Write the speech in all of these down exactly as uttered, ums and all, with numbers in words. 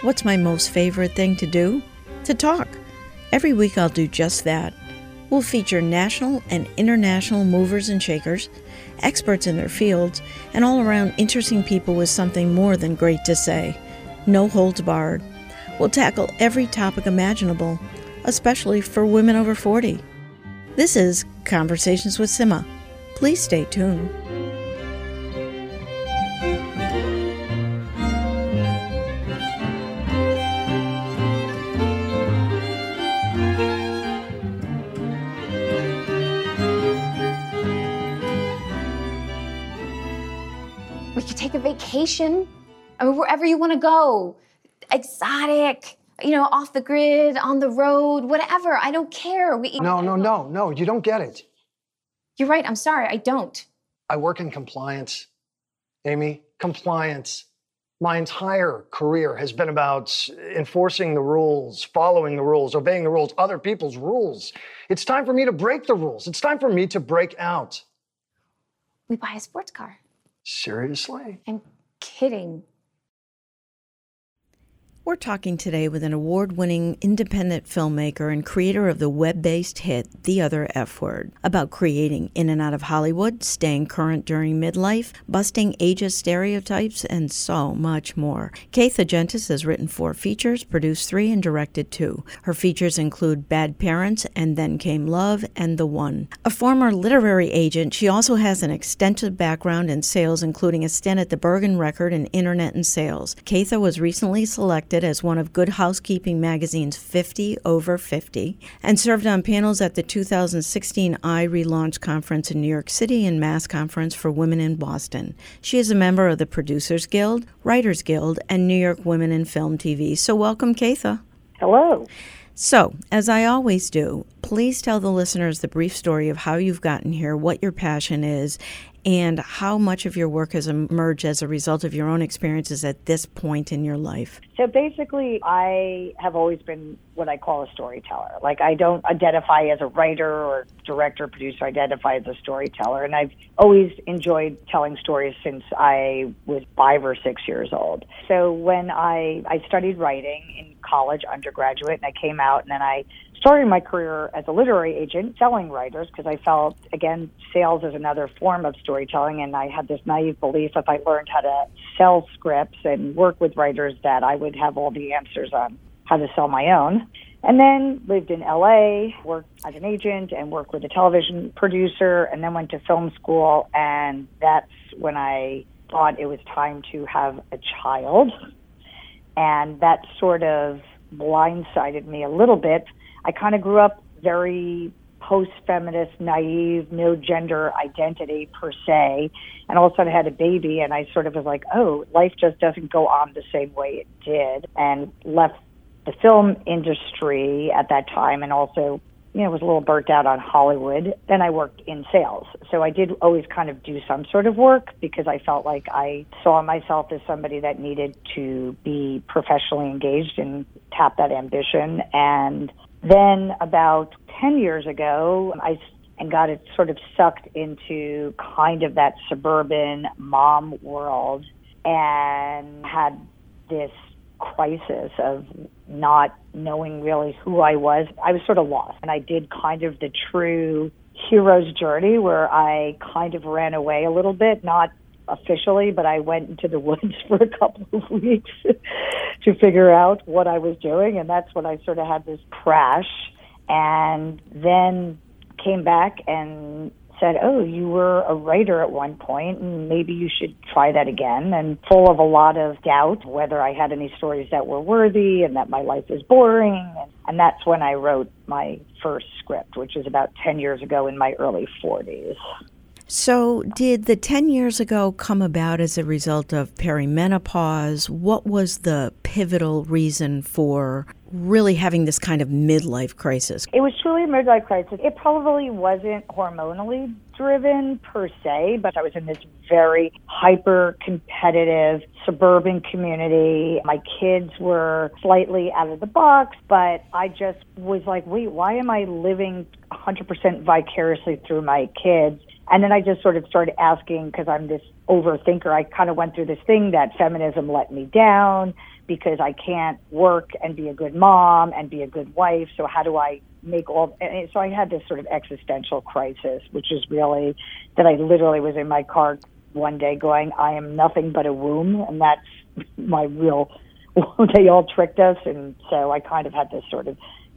What's my most favorite thing to do? To talk. Every week I'll do just that. We'll feature national and international movers and shakers, experts in their fields, and all around interesting people with something more than great to say. No holds barred. We'll tackle every topic imaginable, especially for women over forty. This is Conversations with Sima. Please stay tuned. We could take a vacation, I mean, wherever you want to go. Exotic, you know, off the grid, on the road, whatever. I don't care. We No, no, no, no, you don't get it. You're right. I'm sorry. I don't. I work in compliance, Amy. Compliance. My entire career has been about enforcing the rules, following the rules, obeying the rules, other people's rules. It's time for me to break the rules. It's time for me to break out. We buy a sports car. Seriously? I'm kidding. We're talking today with an award-winning independent filmmaker and creator of the web-based hit The Other F Word, about creating in and out of Hollywood, staying current during midlife, busting ageist stereotypes, and so much more. Keitha Gentis has written four features, produced three, and directed two. Her features include Bad Parents, And Then Came Love, and The One. A former literary agent, she also has an extensive background in sales, including a stint at the Bergen Record in Internet and Sales. Keitha was recently selected as one of Good Housekeeping magazine's fifty over fifty, and served on panels at the two thousand sixteen I Relaunch Conference in New York City and Mass Conference for Women in Boston. She is a member of the Producers Guild, Writers Guild, and New York Women in Film T V. So welcome, Keitha. Hello. So, as I always do, please tell the listeners the brief story of how you've gotten here, what your passion is, and how much of your work has emerged as a result of your own experiences at this point in your life. So basically, I have always been what I call a storyteller. Like, I don't identify as a writer or director, producer. I identify as a storyteller. And I've always enjoyed telling stories since I was five or six years old. So when I, I studied writing in college, undergraduate, and I came out, and then I started my career as a literary agent selling writers, because I felt, again, sales is another form of storytelling, and I had this naive belief if I learned how to sell scripts and work with writers that I would have all the answers on how to sell my own. And then lived in L A, worked as an agent and worked with a television producer, and then went to film school, and that's when I thought it was time to have a child. And that sort of blindsided me a little bit. I kind of grew up very post-feminist, naive, no gender identity per se, and all of a sudden I had a baby, and I sort of was like, oh, life just doesn't go on the same way it did, and left the film industry at that time, and also, you know, was a little burnt out on Hollywood. Then I worked in sales. So I did always kind of do some sort of work, because I felt like I saw myself as somebody that needed to be professionally engaged and tap that ambition. And then about ten years ago, I and got it sort of sucked into kind of that suburban mom world, and had this crisis of not knowing really who I was. I was sort of lost, and I did kind of the true hero's journey where I kind of ran away a little bit, not officially, but I went into the woods for a couple of weeks to figure out what I was doing, and that's when I sort of had this crash, and then came back and said, oh, you were a writer at one point, and maybe you should try that again, and full of a lot of doubt whether I had any stories that were worthy and that my life was boring. And, and that's when I wrote my first script, which is about ten years ago in my early forties. So did the ten years ago come about as a result of perimenopause? What was the pivotal reason for really having this kind of midlife crisis? It was truly a midlife crisis. It probably wasn't hormonally driven per se, but I was in this very hyper-competitive suburban community. My kids were slightly out of the box, but I just was like, wait, why am I living one hundred percent vicariously through my kids? And then I just sort of started asking, because I'm this overthinker, I kind of went through this thing that feminism let me down because I can't work and be a good mom and be a good wife. So how do I make all, and so I had this sort of existential crisis, which is really that I literally was in my car one day going, I am nothing but a womb. And that's my real, they all tricked us. And so I kind of had this sort of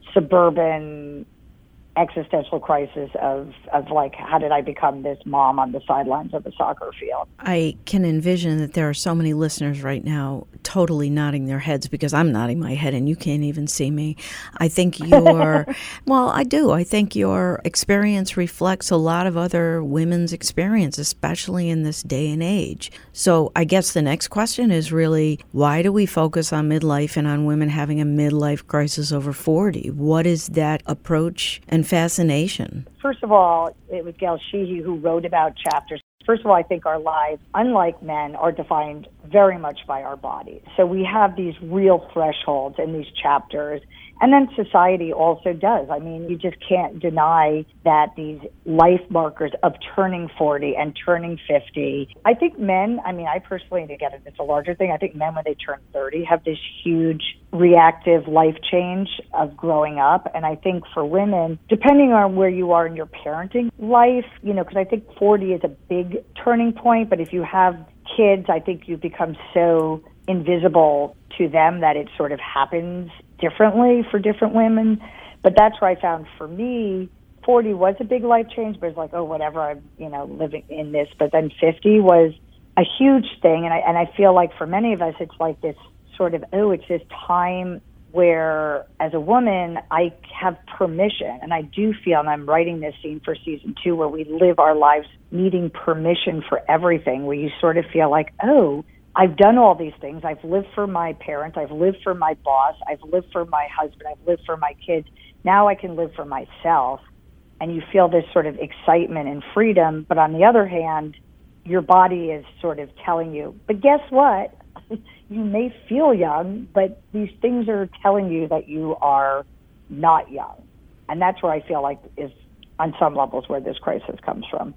suburban existential crisis of, of like, how did I become this mom on the sidelines of a soccer field? I can envision that there are so many listeners right now totally nodding their heads because I'm nodding my head and you can't even see me. I think your, well, I do. I think your experience reflects a lot of other women's experience, especially in this day and age. So I guess the next question is really, why do we focus on midlife and on women having a midlife crisis over forty? What is that approach and fascination? First of all, it was Gail Sheehy who wrote about chapters. First of all, I think our lives, unlike men, are defined very much by our bodies. So we have these real thresholds in these chapters. And then society also does. I mean, you just can't deny that these life markers of turning forty and turning fifty. I think men, I mean, I personally, and again, it's a larger thing, I think men, when they turn thirty, have this huge reactive life change of growing up. And I think for women, depending on where you are in your parenting life, you know, because I think forty is a big turning point. But if you have kids, I think you become so invisible to them that it sort of happens differently for different women. But that's where I found for me, forty was a big life change, but it's like, oh, whatever, I'm, you know, living in this. But then fifty was a huge thing. And I, and I feel like for many of us, it's like this sort of, oh, it's this time where as a woman, I have permission. And I do feel, and I'm writing this scene for season two, where we live our lives needing permission for everything, where you sort of feel like, oh, I've done all these things. I've lived for my parents. I've lived for my boss. I've lived for my husband. I've lived for my kids. Now I can live for myself. And you feel this sort of excitement and freedom. But on the other hand, your body is sort of telling you, but guess what? You may feel young, but these things are telling you that you are not young. And that's where I feel like is on some levels where this crisis comes from.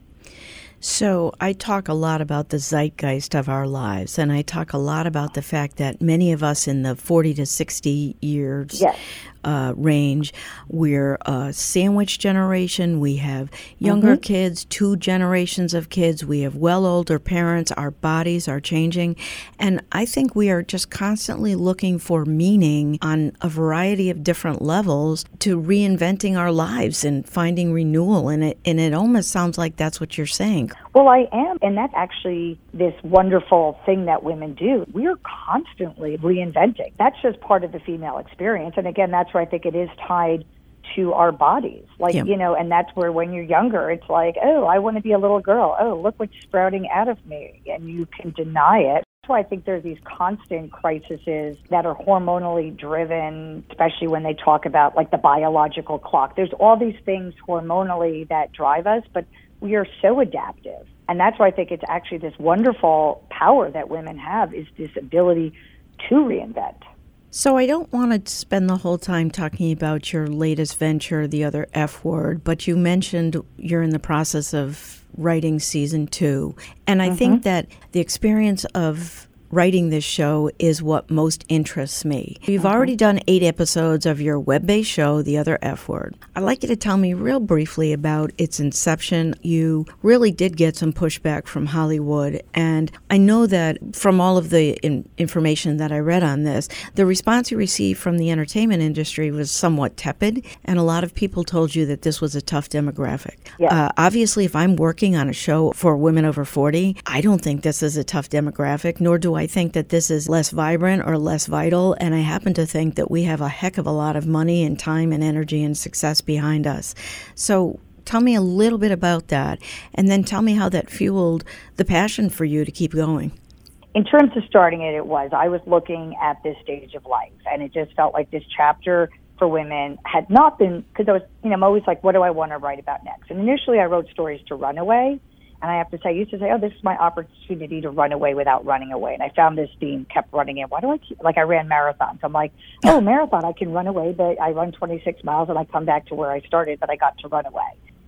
So I talk a lot about the zeitgeist of our lives, and I talk a lot about the fact that many of us in the forty to sixty years yes. uh, range, we're a sandwich generation. We have younger mm-hmm. kids, two generations of kids. We have well older parents. Our bodies are changing. And I think we are just constantly looking for meaning on a variety of different levels to reinventing our lives and finding renewal in it. And it almost sounds like that's what you're saying. Well, I am, and that's actually this wonderful thing that women do. We're constantly reinventing. That's just part of the female experience. And again, that's where I think it is tied to our bodies. Like, yeah. you know, and that's where when you're younger, it's like, oh, I want to be a little girl. Oh, look what's sprouting out of me. And you can deny it. That's why I think there's these constant crises that are hormonally driven, especially when they talk about like the biological clock. There's all these things hormonally that drive us, but we are so adaptive. And that's why I think it's actually this wonderful power that women have, is this ability to reinvent. So I don't want to spend the whole time talking about your latest venture, The Other F Word, but you mentioned you're in the process of writing season two. And I mm-hmm. think that the experience of writing this show is what most interests me. You've mm-hmm. already done eight episodes of your web-based show, The Other F Word. I'd like you to tell me real briefly about its inception. You really did get some pushback from Hollywood, and I know that from all of the in- information that I read on this, the response you received from the entertainment industry was somewhat tepid, and a lot of people told you that this was a tough demographic. Yeah. Uh, obviously, if I'm working on a show for women over forty, I don't think this is a tough demographic, nor do I think that this is less vibrant or less vital, and I happen to think that we have a heck of a lot of money and time and energy and success behind us. So tell me a little bit about that, and then tell me how that fueled the passion for you to keep going. In terms of starting it, it was, I was looking at this stage of life, and it just felt like this chapter for women had not been, because I was, you know, I'm always like, what do I want to write about next? And initially I wrote stories to run away. And I have to say, I used to say, oh, this is my opportunity to run away without running away. And I found this theme kept running in. Why do I keep, like I ran marathons. I'm like, oh, marathon, I can run away, but I run twenty-six miles and I come back to where I started, but I got to run away.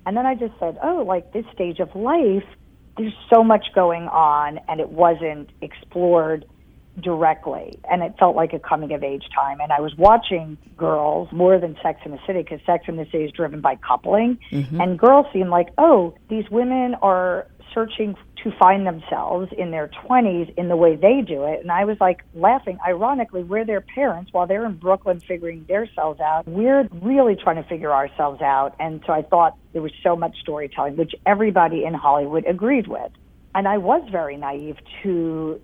And then I just said, oh, like this stage of life, there's so much going on, and it wasn't explored directly. And it felt like a coming of age time. And I was watching Girls more than Sex and the City, because Sex and the City is driven by coupling. Mm-hmm. And Girls seem like, oh, these women are searching to find themselves in their twenties in the way they do it. And I was like laughing. Ironically, we're their parents while they're in Brooklyn figuring themselves out. We're really trying to figure ourselves out. And so I thought there was so much storytelling, which everybody in Hollywood agreed with. And I was very naive to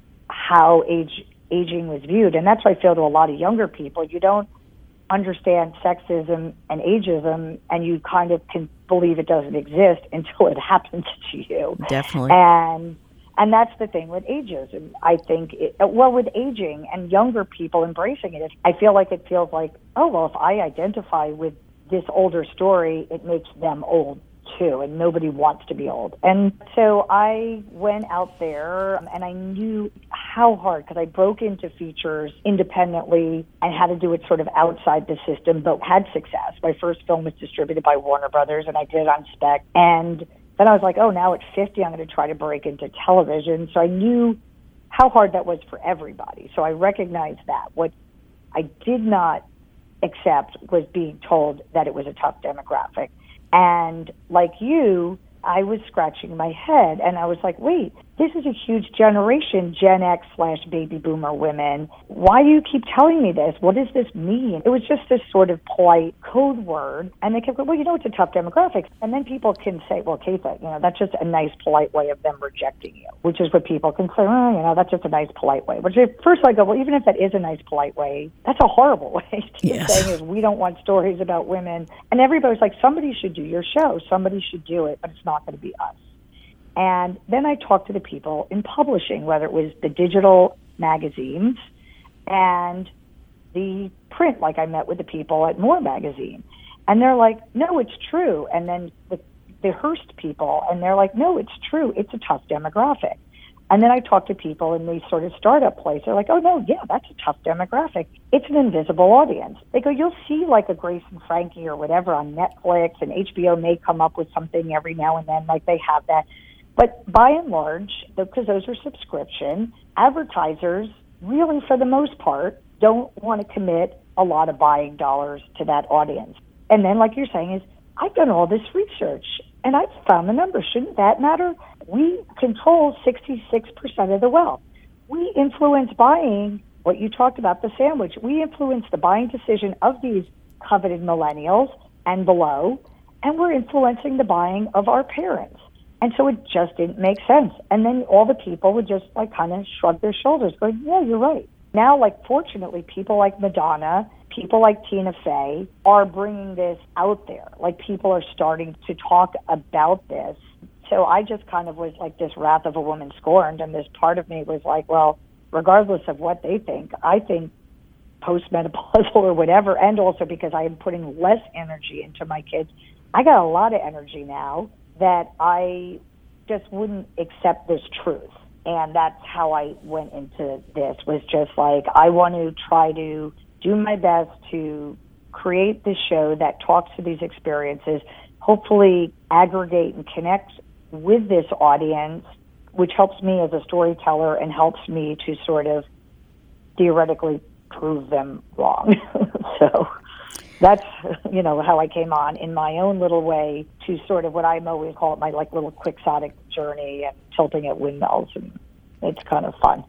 how age aging was viewed. And that's why I feel to a lot of younger people, you don't understand sexism and ageism, and you kind of can believe it doesn't exist until it happens to you. Definitely. And and that's the thing with ageism. I think, it, well, with aging and younger people embracing it, I feel like it feels like, oh, well, if I identify with this older story, it makes them old too, and nobody wants to be old. And so I went out there, and I knew how hard, because I broke into features independently and had to do it sort of outside the system, but had success. My first film was distributed by Warner Brothers, and I did it on spec. And then I was like, oh, now at fifty, I'm going to try to break into television. So I knew how hard that was for everybody. So I recognized that. What I did not accept was being told that it was a tough demographic. And like you, I was scratching my head, and I was like, wait, this is a huge generation, Gen X slash baby boomer women. Why do you keep telling me this? What does this mean? It was just this sort of polite code word. And they kept going, well, you know, it's a tough demographic. And then people can say, well, Keitha, you know, that's just a nice, polite way of them rejecting you, which is what people can say, oh, you know, that's just a nice, polite way. Which at first I go, well, even if that is a nice, polite way, that's a horrible way to yes. saying is we don't want stories about women. And everybody's like, somebody should do your show. Somebody should do it, but it's not going to be us. And then I talked to the people in publishing, whether it was the digital magazines and the print, like I met with the people at More Magazine. And they're like, no, it's true. And then the, the Hearst people, and they're like, no, it's true. It's a tough demographic. And then I talked to people in these sort of startup places. They're like, oh, no, yeah, that's a tough demographic. It's an invisible audience. They go, you'll see like a Grace and Frankie or whatever on Netflix, and H B O may come up with something every now and then, like they have that. But by and large, because those are subscription, advertisers really, for the most part, don't want to commit a lot of buying dollars to that audience. And then, like you're saying, is I've done all this research, and I've found the numbers. Shouldn't that matter? We control sixty-six percent of the wealth. We influence buying, what you talked about, the sandwich. We influence the buying decision of these coveted millennials and below, and we're influencing the buying of our parents. And so it just didn't make sense. And then all the people would just like kind of shrug their shoulders, going, yeah, you're right. Now, like, fortunately, people like Madonna, people like Tina Fey are bringing this out there. Like, people are starting to talk about this. So I just kind of was like this wrath of a woman scorned. And this part of me was like, well, regardless of what they think, I think postmenopausal or whatever, and also because I am putting less energy into my kids, I got a lot of energy now that I just wouldn't accept this truth. And that's how I went into this, was just like, I want to try to do my best to create this show that talks to these experiences, hopefully aggregate and connect with this audience, which helps me as a storyteller and helps me to sort of theoretically prove them wrong. So that's, you know, how I came on in my own little way to sort of what I'm always call it my like little quixotic journey and tilting at windmills, and it's kind of fun.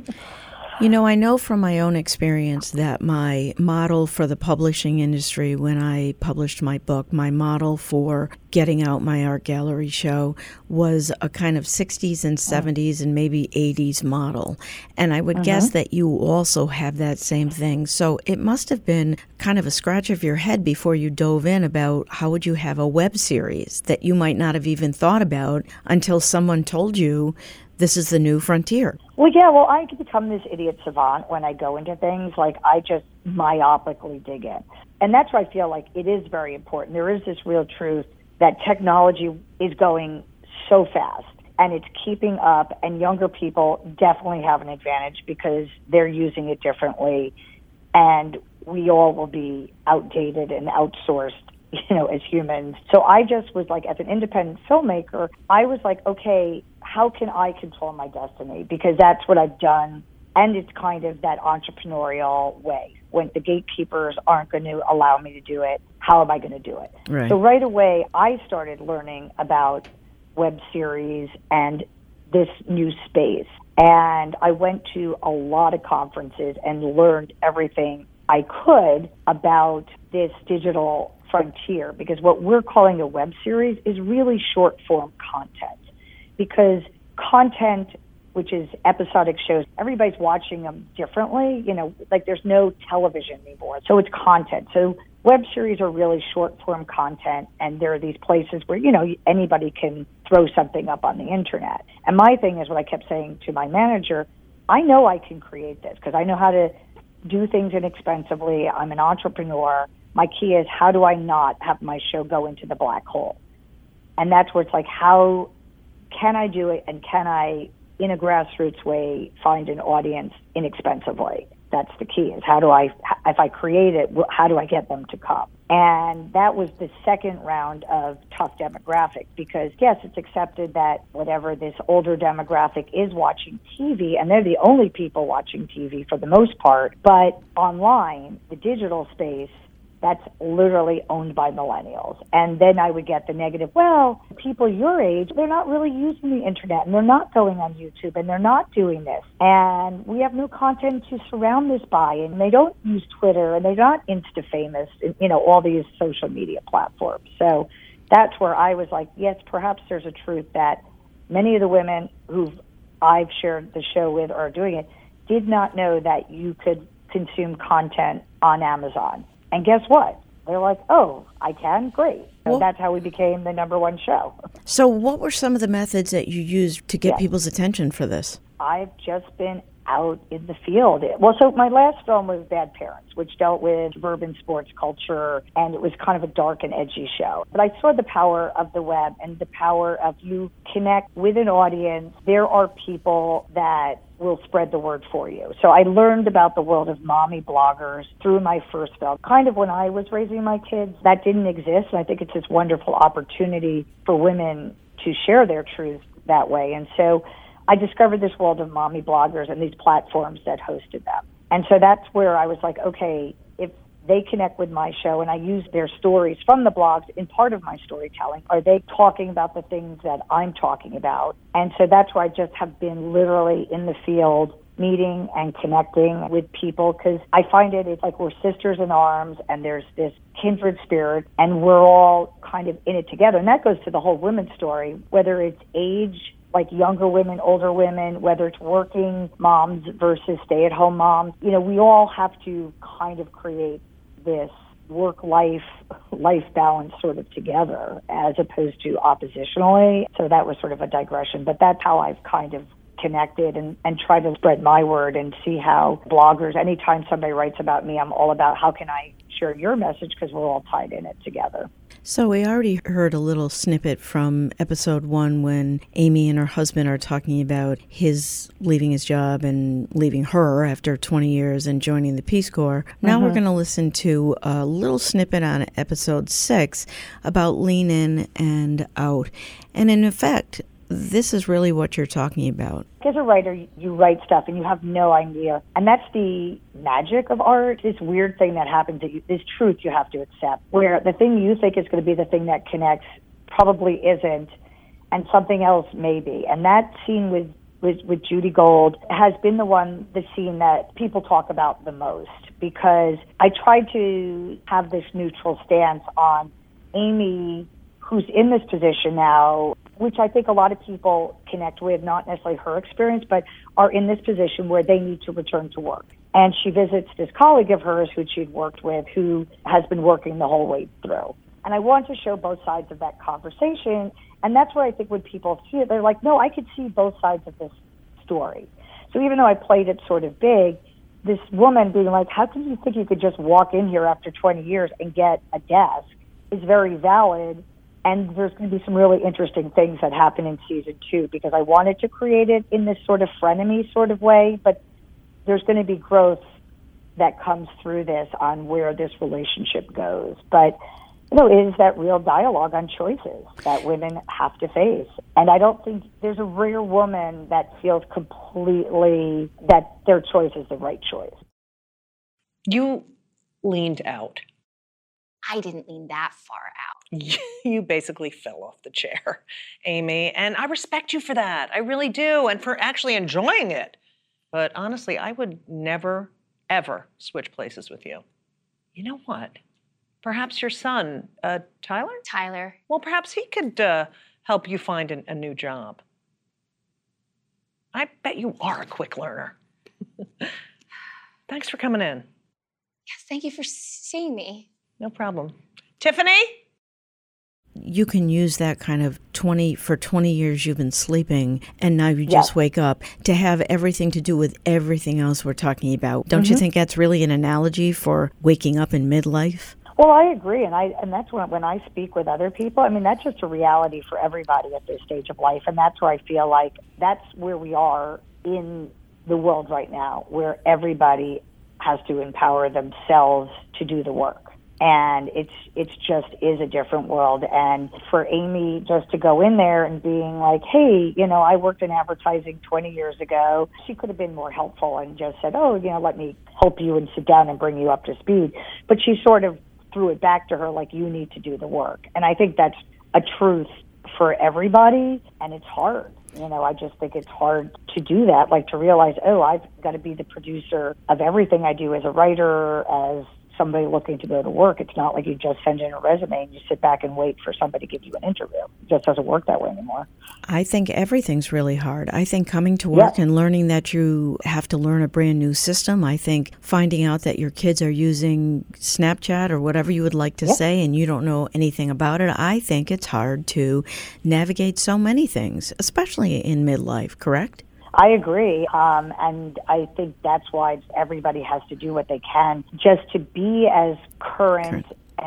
You know, I know from my own experience that my model for the publishing industry, when I published my book, my model for getting out my art gallery show was a kind of sixties and seventies and maybe eighties model. And I would uh-huh. guess that you also have that same thing. So it must have been kind of a scratch of your head before you dove in about how would you have a web series that you might not have even thought about until someone told you this is the new frontier. Well, yeah, well, I can become this idiot savant when I go into things. Like, I just myopically dig in. And that's why I feel like it is very important. There is this real truth that technology is going so fast, and it's keeping up, and younger people definitely have an advantage because they're using it differently, and we all will be outdated and outsourced you know, as humans. So I just was like, as an independent filmmaker, I was like, okay, how can I control my destiny? Because that's what I've done. And it's kind of that entrepreneurial way. When the gatekeepers aren't going to allow me to do it, how am I going to do it? Right. So right away, I started learning about web series and this new space. And I went to a lot of conferences and learned everything I could about this digital frontier, because what we're calling a web series is really short form content. Because content, which is episodic shows, everybody's watching them differently. You know, like there's no television anymore. So it's content. So web series are really short form content, and there are these places where, you know, anybody can throw something up on the internet. And my thing is what I kept saying to my manager, I know I can create this because I know how to do things inexpensively. I'm an entrepreneur. My key is, how do I not have my show go into the black hole? And that's where it's like, how can I do it, and can I, in a grassroots way, find an audience inexpensively? That's the key, is how do I, if I create it, how do I get them to come? And that was the second round of tough demographic, because yes, it's accepted that whatever this older demographic is watching T V, and they're the only people watching T V for the most part, but online, the digital space, that's literally owned by millennials. And then I would get the negative, well, people your age, they're not really using the internet, and they're not going on YouTube, and they're not doing this. And we have no content to surround this by, and they don't use Twitter, and they're not Insta-famous, you know, all these social media platforms. So that's where I was like, yes, perhaps there's a truth that many of the women who I've shared the show with or are doing it did not know that you could consume content on Amazon. And guess what? They're like, oh, I can? Great. So well, that's how we became the number one show. So what were some of the methods that you used to get yes. people's attention for this? I've just been out in the field. Well, so my last film was Bad Parents, which dealt with suburban sports culture, and it was kind of a dark and edgy show. But I saw the power of the web and the power of you connect with an audience. There are people that will spread the word for you. So I learned about the world of mommy bloggers through my first film. Kind of when I was raising my kids, that didn't exist. And I think it's this wonderful opportunity for women to share their truths that way. And so I discovered this world of mommy bloggers and these platforms that hosted them. And so that's where I was like, okay, if they connect with my show and I use their stories from the blogs in part of my storytelling, are they talking about the things that I'm talking about? And so that's where I just have been literally in the field meeting and connecting with people, because I find it, it's like we're sisters in arms, and there's this kindred spirit, and we're all kind of in it together. And that goes to the whole women's story, whether it's age, like younger women, older women, whether it's working moms versus stay-at-home moms. You know, we all have to kind of create this work-life, life balance sort of together as opposed to oppositionally. So that was sort of a digression, but that's how I've kind of connected and, and try to spread my word and see how bloggers, anytime somebody writes about me, I'm all about how can I share your message, because we're all tied in it together. So we already heard a little snippet from episode one when Amy and her husband are talking about his leaving his job and leaving her after twenty years and joining the Peace Corps. Now mm-hmm. we're going to listen to a little snippet on episode six about lean in and out. And in effect, this is really what you're talking about. As a writer, you write stuff and you have no idea. And that's the magic of art, this weird thing that happens, that you, this truth you have to accept, where the thing you think is going to be the thing that connects probably isn't, and something else may be. And that scene with, with, with Judy Gold has been the one, the scene that people talk about the most, because I tried to have this neutral stance on Amy, who's in this position now, which I think a lot of people connect with, not necessarily her experience, but are in this position where they need to return to work. And she visits this colleague of hers who she'd worked with, who has been working the whole way through. And I want to show both sides of that conversation. And that's where I think when people see it, they're like, no, I could see both sides of this story. So even though I played it sort of big, this woman being like, how can you think you could just walk in here after twenty years and get a desk is very valid. And there's going to be some really interesting things that happen in season two, because I wanted to create it in this sort of frenemy sort of way, but there's going to be growth that comes through this on where this relationship goes. But you know, is that real dialogue on choices that women have to face. And I don't think there's a rare woman that feels completely that their choice is the right choice. You leaned out. I didn't lean that far out. You basically fell off the chair, Amy, and I respect you for that. I really do, and for actually enjoying it. But honestly, I would never, ever switch places with you. You know what? Perhaps your son, uh, Tyler? Tyler. Well, perhaps he could uh, help you find an, a new job. I bet you are a quick learner. Thanks for coming in. Yes, thank you for seeing me. No problem. Tiffany? You can use that kind of twenty, for twenty years you've been sleeping and now you Yes. just wake up to have everything to do with everything else we're talking about. Don't Mm-hmm. you think that's really an analogy for waking up in midlife? Well, I agree, and I and that's when when I speak with other people. I mean, that's just a reality for everybody at this stage of life, and that's where I feel like that's where we are in the world right now, where everybody has to empower themselves to do the work. And it's it's just is a different world. And for Amy just to go in there and being like, hey, you know, I worked in advertising twenty years ago. She could have been more helpful and just said, oh, you know, let me help you and sit down and bring you up to speed. But she sort of threw it back to her like, you need to do the work. And I think that's a truth for everybody. And it's hard. You know, I just think it's hard to do that, like to realize, oh, I've got to be the producer of everything I do as a writer, as somebody looking to go to work. It's not like you just send in a resume and you sit back and wait for somebody to give you an interview. It just doesn't work that way anymore. I think everything's really hard. I think coming to work Yeah. and learning that you have to learn a brand new system. I think finding out that your kids are using Snapchat or whatever you would like to Yeah. say and you don't know anything about it. I think it's hard to navigate so many things, especially in midlife, correct? I agree, um, and I think that's why everybody has to do what they can just to be as current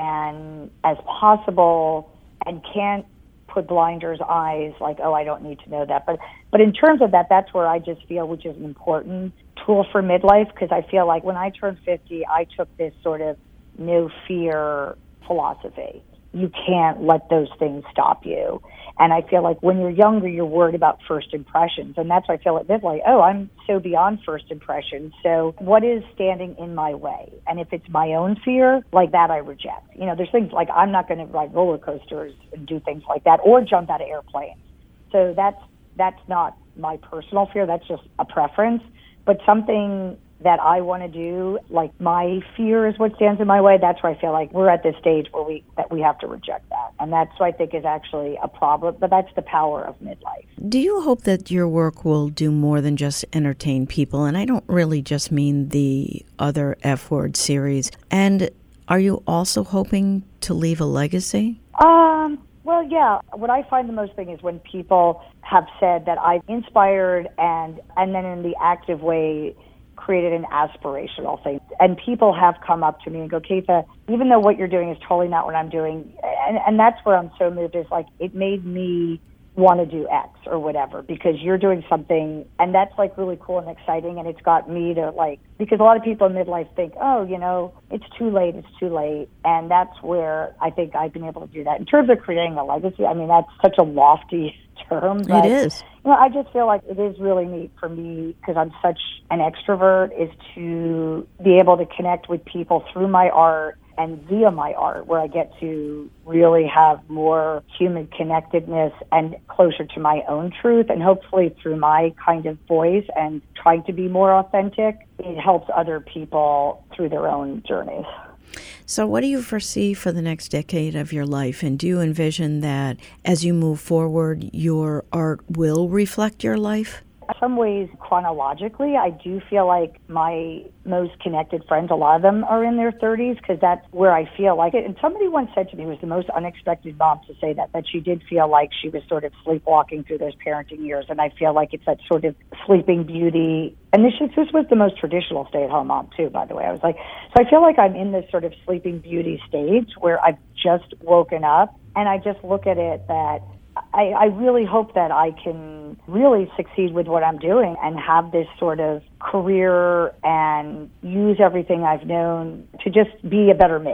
and as possible, and can't put blinders eyes like, oh, I don't need to know that. But but in terms of that, that's where I just feel which is an important tool for midlife, because I feel like when I turned fifty, I took this sort of no fear philosophy. You can't let those things stop you. And I feel like when you're younger, you're worried about first impressions. And that's why I feel at midlife, oh, I'm so beyond first impressions. So what is standing in my way? And if it's my own fear, like that I reject. You know, there's things like I'm not going to ride roller coasters and do things like that or jump out of airplanes. So that's that's not my personal fear. That's just a preference. But something that I want to do, like my fear is what stands in my way, that's where I feel like we're at this stage where we that we have to reject that. And that's what I think is actually a problem, but that's the power of midlife. Do you hope that your work will do more than just entertain people? And I don't really just mean the other F Word series. And are you also hoping to leave a legacy? Um, well, yeah. What I find the most thing is when people have said that I've inspired and and then in the active way created an aspirational thing. And people have come up to me and go, Keitha, even though what you're doing is totally not what I'm doing, and, and that's where I'm so moved, is like it made me want to do X or whatever, because you're doing something, and that's like really cool and exciting, and it's got me to like, because a lot of people in midlife think, oh, you know, it's too late, it's too late, and that's where I think I've been able to do that. In terms of creating a legacy, I mean, that's such a lofty term. But, It is. You know, I just feel like it is really neat for me, because I'm such an extrovert, is to be able to connect with people through my art and via my art, where I get to really have more human connectedness and closer to my own truth. And hopefully through my kind of voice and trying to be more authentic, it helps other people through their own journeys. So what do you foresee for the next decade of your life? And do you envision that as you move forward, your art will reflect your life? In some ways, chronologically, I do feel like my most connected friends, a lot of them are in their thirties, because that's where I feel like it. And somebody once said to me, it was the most unexpected mom to say that, that she did feel like she was sort of sleepwalking through those parenting years. And I feel like it's that sort of sleeping beauty. And this, this was the most traditional stay-at-home mom, too, by the way. I was like, so I feel like I'm in this sort of sleeping beauty stage where I've just woken up, and I just look at it that I, I really hope that I can really succeed with what I'm doing and have this sort of career and use everything I've known to just be a better me.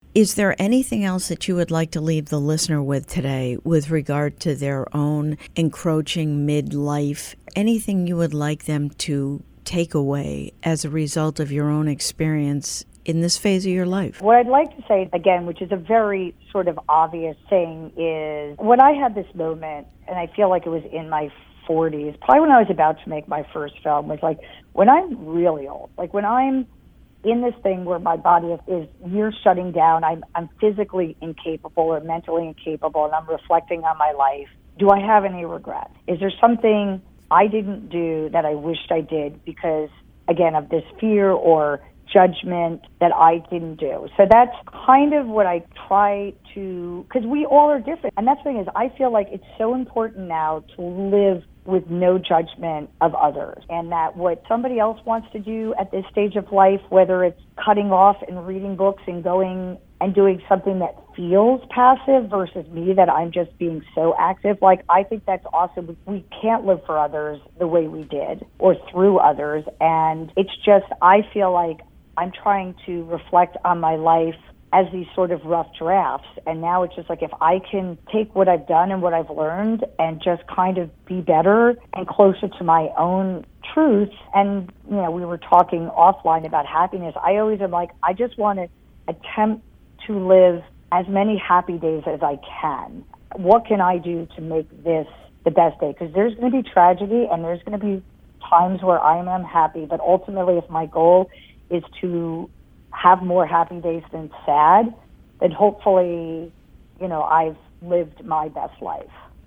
Is there anything else that you would like to leave the listener with today with regard to their own encroaching midlife? Anything you would like them to take away as a result of your own experience in this phase of your life? What I'd like to say, again, which is a very sort of obvious thing, is when I had this moment, and I feel like it was in my forties, probably when I was about to make my first film, was like, when I'm really old, like when I'm in this thing where my body is, is you're shutting down, I'm, I'm physically incapable or mentally incapable, and I'm reflecting on my life, do I have any regret? Is there something I didn't do that I wished I did because, again, of this fear or judgment that I didn't do? So that's kind of what I try to, because we all are different. And that's the thing is, I feel like it's so important now to live with no judgment of others, and that what somebody else wants to do at this stage of life, whether it's cutting off and reading books and going and doing something that feels passive versus me that I'm just being so active, like, I think that's awesome. We can't live for others the way we did or through others. And it's just, I feel like I'm trying to reflect on my life as these sort of rough drafts. And now it's just like, if I can take what I've done and what I've learned and just kind of be better and closer to my own truth. And, you know, we were talking offline about happiness. I always am like, I just want to attempt to live as many happy days as I can. What can I do to make this the best day? Because there's going to be tragedy and there's going to be times where I am unhappy. But ultimately, if my goal is to have more happy days than sad, then hopefully, you know, I've lived my best life.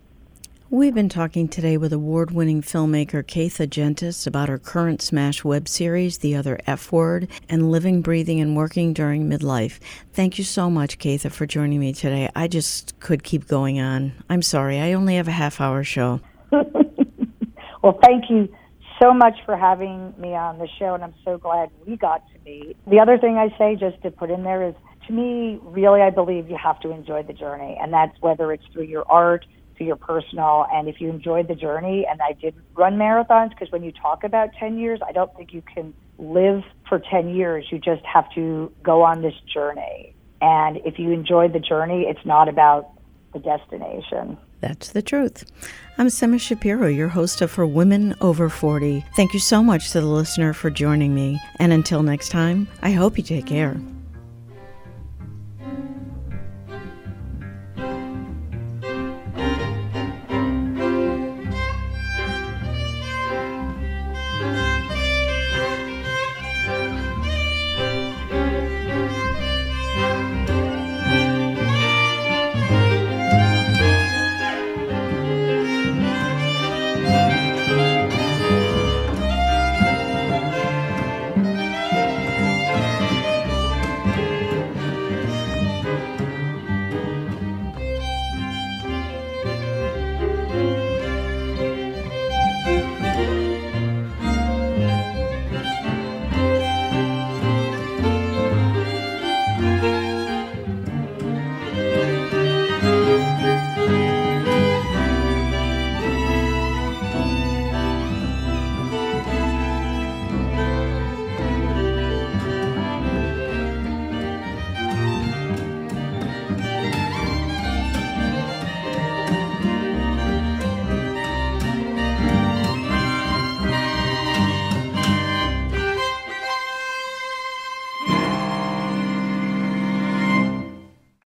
We've been talking today with award-winning filmmaker Kaitha Gentis about her current smash web series, The Other F Word, and living, breathing, and working during midlife. Thank you so much, Kaitha, for joining me today. I just could keep going on. I'm sorry, I only have a half-hour show. Well, thank you so much for having me on the show, and I'm so glad we got to meet. The other thing I say, just to put in there, is, to me, really, I believe you have to enjoy the journey, and that's whether it's through your art, through your personal, and if you enjoyed the journey. And I did run marathons, because when you talk about ten years, I don't think you can live for ten years. You just have to go on this journey. And if you enjoyed the journey, it's not about the destination. That's the truth. I'm Sema Shapiro, your host of For Women Over forty. Thank you so much to the listener for joining me. And until next time, I hope you take care.